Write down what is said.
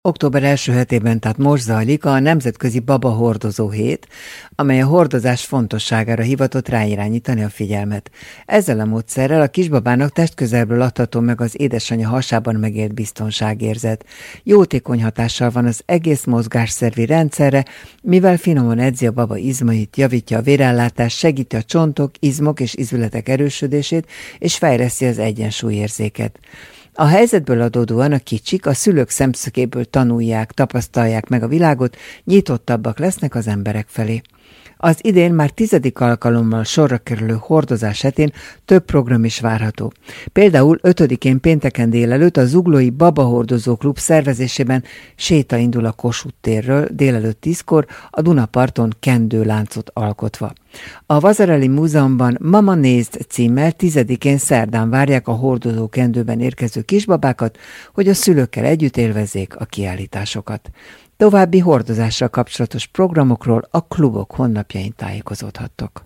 Október első hetében, tehát most zajlik a Nemzetközi Baba Hordozó Hét, amely a hordozás fontosságára hivatott ráirányítani a figyelmet. Ezzel a módszerrel a kisbabának testközelből adható meg az édesanyja hasában megélt biztonságérzet. Jótékony hatással van az egész mozgásszervi rendszerre, mivel finoman edzi a baba izmait, javítja a vérellátást, segíti a csontok, izmok és izületek erősödését, és fejleszti az egyensúlyérzéket. A helyzetből adódóan a kicsik a szülők szemszögéből tanulják, tapasztalják meg a világot, nyitottabbak lesznek az emberek felé. Az idén már 10. alkalommal sorra kerülő hordozás hetén több program is várható. Például 5-én pénteken délelőtt a Zuglói Babahordozó Klub szervezésében séta indul a Kossuth térről délelőtt 10-kor a Dunaparton kendőláncot alkotva. A Vazarely Múzeumban Mama Nézd címmel 10-én szerdán várják a hordozó kendőben érkező kisbabákat, hogy a szülőkkel együtt élvezzék a kiállításokat. További hordozással kapcsolatos programokról a klubok honlapjain tájékozódhattok.